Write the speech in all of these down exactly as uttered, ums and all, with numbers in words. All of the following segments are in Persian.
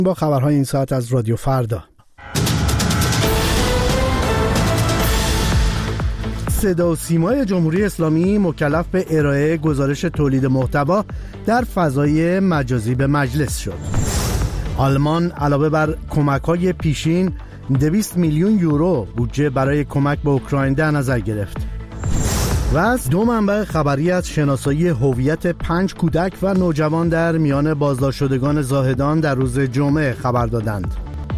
با خبرهای این ساعت از رادیو فردا. صدا و سیمای جمهوری اسلامی مکلف به ارائه گزارش تولید محتوا در فضای مجازی به مجلس شد. آلمان علاوه بر کمک‌های پیشین دویست میلیون یورو بودجه برای کمک به اوکراین در نظر گرفت. و از دو منبع خبری از شناسایی هویت پنج کودک و نوجوان در میان بازداشت شدگان زاهدان در روز جمعه خبر دادند.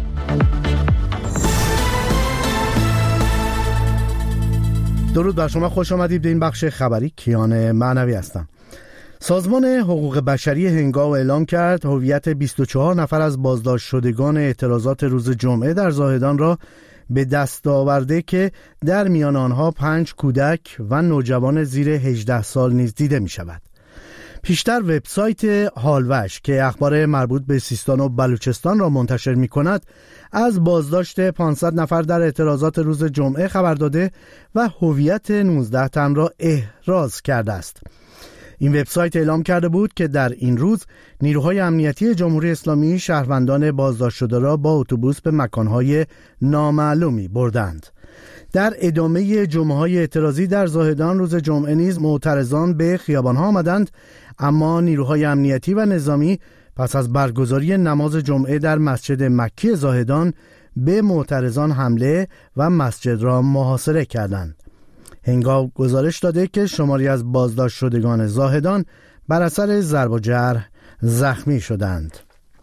درود بر شما، خوش آمدید به این بخش خبری. کیان معنوی هستم. سازمان حقوق بشری هنگاو اعلام کرد هویت بیست و چهار نفر از بازداشت شدگان اعتراضات روز جمعه در زاهدان را به دست آورده که در میان آنها پنج کودک و نوجوان زیر هجده سال نیز دیده می شود. پیشتر وبسایت هالوش که اخبار مربوط به سیستان و بلوچستان را منتشر می کند از بازداشت پانصد نفر در اعتراضات روز جمعه خبر داده و هویت نوزده تن را احراز کرده است. این وبسایت اعلام کرده بود که در این روز نیروهای امنیتی جمهوری اسلامی شهروندان بازداشت شده را با اتوبوس به مکانهای نامعلومی بردند. در ادامه جمعه‌های اعتراضی در زاهدان روز جمعه نیز معترضان به خیابان‌ها آمدند، اما نیروهای امنیتی و نظامی پس از برگزاری نماز جمعه در مسجد مکی زاهدان به معترضان حمله و مسجد را محاصره کردند. هنگاو گزارش داده که شماری از بازداشت شدگان زاهدان بر اثر ضرب و جرح زخمی شدند.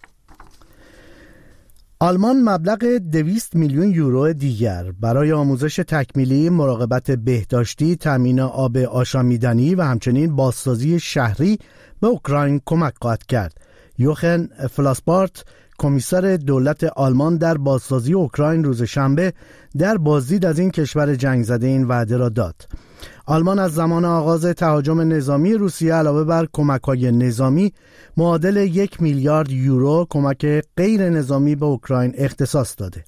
آلمان مبلغ دویست میلیون یورو دیگر برای آموزش تکمیلی، مراقبت بهداشتی، تامین آب آشامیدنی و همچنین بازسازی شهری به اوکراین کمک خواهد کرد. یوخن فلاسپارت، کمیسر دولت آلمان در بازسازی اوکراین، روز شنبه در بازدید از این کشور جنگ زده این وعده را داد. آلمان از زمان آغاز تهاجم نظامی روسیه علاوه بر کمک‌های نظامی معادل یک میلیارد یورو کمک غیر نظامی به اوکراین اختصاص داده.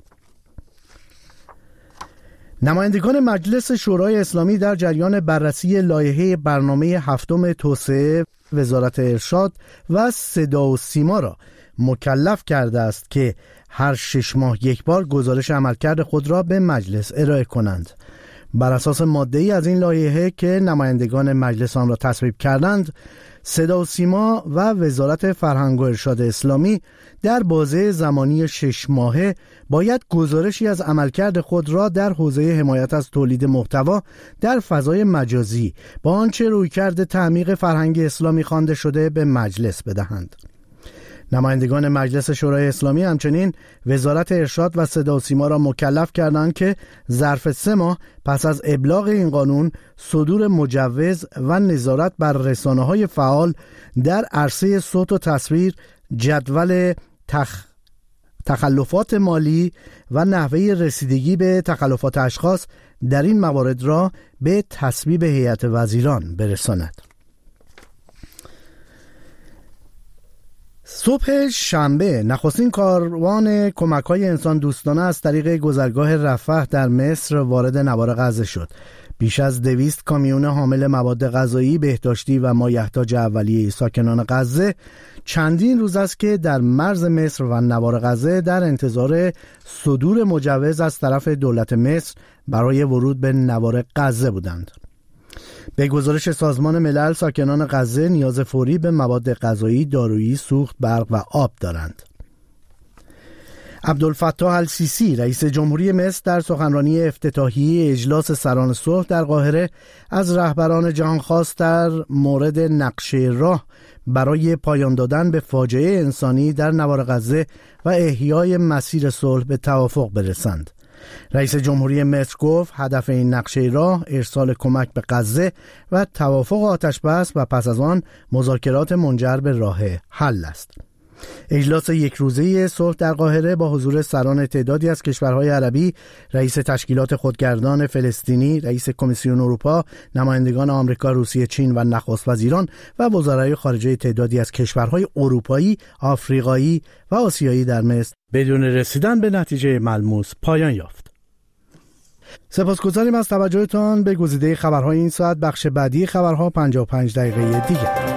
نمایندگان مجلس شورای اسلامی در جریان بررسی لایحه برنامه هفتم توسعه وزارت ارشاد و صدا و سیما را مکلف کرده است که هر شش ماه یک بار گزارش عملکرد خود را به مجلس ارائه کنند. بر اساس ماده‌ای از این لایحه که نمایندگان مجلس آن را تصویب کردند، صدا و سیما و وزارت فرهنگ و ارشاد اسلامی در بازه زمانی شش ماهه باید گزارشی از عملکرد خود را در حوزه حمایت از تولید محتوا در فضای مجازی با آنچه رویکرد تعمیق فرهنگ اسلامی خوانده شده به مجلس بدهند. نمایندگان مجلس شورای اسلامی همچنین وزارت ارشاد و صدا و سیما را مکلف کردند که ظرف سه ماه پس از ابلاغ این قانون صدور مجوز و نظارت بر رسانه‌های فعال در عرصه صوت و تصویر، جدول تخ... تخلفات مالی و نحوه رسیدگی به تخلفات اشخاص در این موارد را به تصویب هیئت وزیران برساند. صبح شنبه نخستین کاروان کمک‌های انسان دوستانه از طریق گذرگاه رفح در مصر وارد نوار غزه شد. بیش از دویست کامیون حامل مواد غذایی، بهداشتی و مایحتاج اولیه ساکنان غزه چندین روز است که در مرز مصر و نوار غزه در انتظار صدور مجوز از طرف دولت مصر برای ورود به نوار غزه بودند. به گزارش سازمان ملل، ساکنان غزه نیاز فوری به مواد غذایی، دارویی، سوخت، برق و آب دارند. عبدالفتاح السیسی، رئیس جمهوری مصر، در سخنرانی افتتاحیه اجلاس سران صلح در قاهره از رهبران جهان خواست در مورد نقشه راه برای پایان دادن به فاجعه انسانی در نوار غزه و احیای مسیر صلح به توافق برسند. رئیس جمهوری مصر گفت هدف این نقشه راه ارسال کمک به غزه و توافق آتش بس و پس از آن مذاکرات منجر به راه حل است. اجلاس یک روزه صلح در قاهره با حضور سران تعدادی از کشورهای عربی، رئیس تشکیلات خودگردان فلسطینی، رئیس کمیسیون اروپا، نمایندگان آمریکا، روسیه، چین و نخست وزیران و وزرای خارجه تعدادی از کشورهای اروپایی، آفریقایی و آسیایی در مصر بدون رسیدن به نتیجه ملموس پایان یافت. سپاسگزاریم از توجهتان به گزیده خبرهای این ساعت. بخش بعدی خبرها پنجاه و پنج دقیقه دیگر.